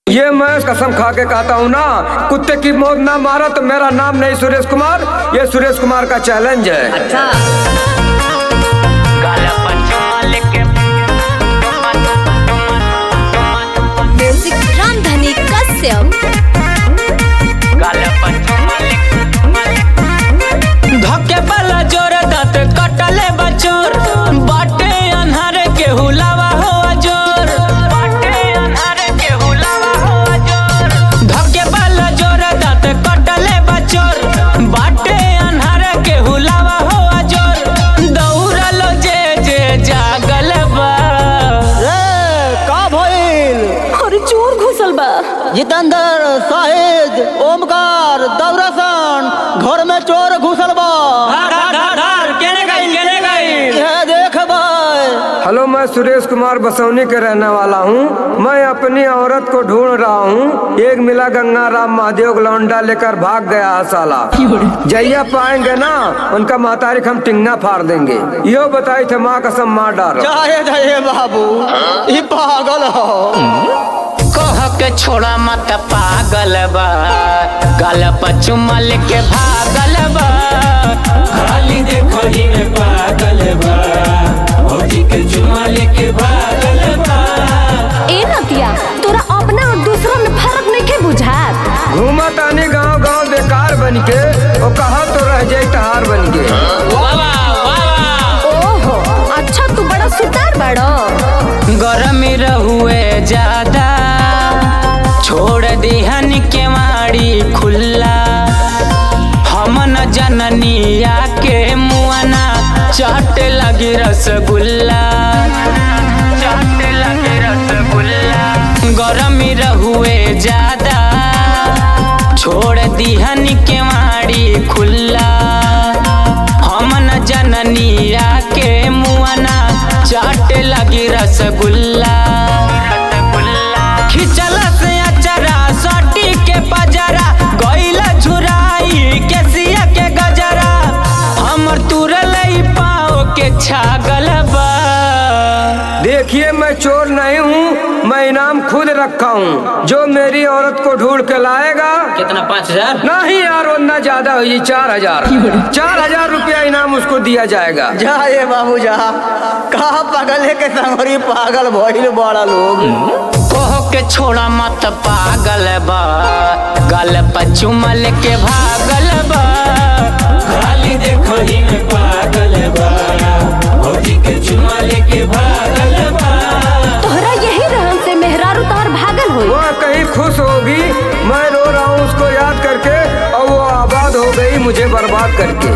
ये मैं कसम खा के कहता हूँ ना, कुत्ते की मौत ना मारा तो मेरा नाम नहीं सुरेश कुमार, ये सुरेश कुमार का चैलेंज है। अच्छा। म्यूजिक रामधनी कश्यप। धक्के वाला जोर दांत कटले बचोर, बाटे अन्हारे के हुलावा हो जोर, बाटे अन्हारे के हुलावा हो जोर। धक्के वाला जोर दांत कटले बचोर, बाटे अन्हारे के हुलावा हो जोर। दौड़लो जे जे जागल बा। का भइल? अरे चोर घुसल बा। जितेंद्र, शाहिद, ओमकार, दौरासन, घर में चोर घुसल बा। देख भाई। हेलो, मैं सुरेश कुमार बसौनी के रहने वाला हूँ। मैं अपनी औरत को ढूंढ रहा हूँ। एक मिला गंगा राम महादेव लौंडा लेकर भाग गया है साला। जैया पाएंगे ना, उनका महतारी हम टिंगना फाड़ देंगे। यो बताई थे माँ कसम मार डाल। जाए बाबू, ये पागल हो। कह के छोड़ा मत पागल बा, गल पचुमल के भागल बा। खाली देखो ही में पागल बा, भौजी के चुमल के भागल बा। ए नतिया, तोरा अपना और दूसरा में फर्क नहीं के बुझात। घूमा तानी गाँव गाँव बेकार बन के, और कहा तो रह जाए तहार बन के। ओहो, अच्छा तू बड़ा सुतार बड़ो। गरमी रहुए ज्यादा, छोड़ दिहन के माड़ी खुल्ला। हम न जननिया के मुआना, चाट लगी रसगुल्ला, चाट लगी रसगुल्ला। गरमी रहुए ज्यादा, छोड़ दिहन के माड़ी खुल्ला। हम न जननिया के मुआना, चाट लगी रसगुल्ला। खिचल से अचरा सटी के पजरा, गइला झुराई के सिया के गजरा। हमर तुरल पाओ के छागल बा। देखिए, मैं चोर नहीं हूँ, मैं इनाम खुद रखा हूँ। जो मेरी औरत को ढूंढ के लाएगा। कितना? 5000? नहीं यार, वरना ज्यादा हुई। 4000 4000 रुपया इनाम उसको दिया जाएगा। जाए बाबू जा। कहा पागल है के संगरी पागल भइल बड़ा लोग। कह के छोड़ा मत पागल बा, गल पचुमल के भागल बा। खाली देखो ही में पागल बा, भौजी के चुमल के भागल बा। तोहरा यही रहन से मेहरारू तार भागल होई। वो कहीं खुश होगी, मैं रो रहा हूँ उसको याद करके, और वो आबाद हो गई मुझे बर्बाद करके।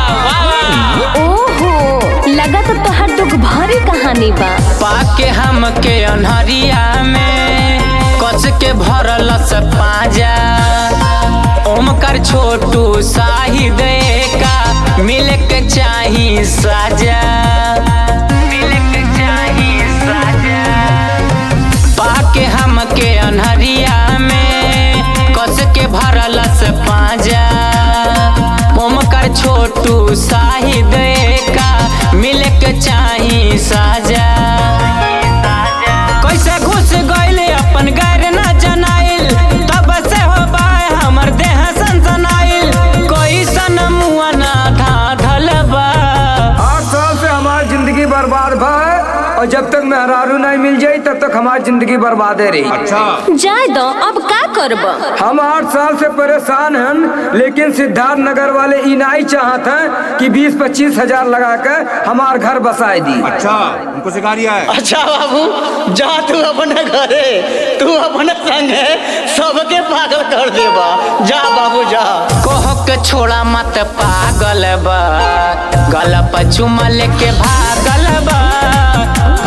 ओहो, लगा तो तोहर दुख भरी कहानी बा। पाके हम के अनहरिया में, कस के भरल से पाजा। ओमकार छोटू शाहिद का, मिल के चाही साजा, मिल के चाही साजा। पाके हम के अनहरिया में, कस के भरल से पाजा। ओमकार छोटू शाहिद का, मिल के चाही साजा। कैसे घुस गइल अपन गैर न जनाइल, तब से हो बाय हमर देह सनसनाइल। कोई सन मुआ ना धाधल बा। 8 साल से हमारी जिंदगी बर्बाद भाई, और जब तक मेहरारू नहीं मिल जाई तब तक हमारी जिंदगी बर्बादे रही। जाए दो, अब का करब। हम 8 साल से परेशान हैं, लेकिन सिद्धार्थ नगर वाले इनाई चाहते हैं कि 20-25 हजार लगा कर हमार घर बसाए दी। अच्छा, उनको सिखा दिया है। अच्छा बाबू, जा तू अपने घरे, तू अपने संगे सबके पागल कर देबा। जा बाबू जा। कह के छोड़ा मत पागल बा, गल पचुमल के भागल बा।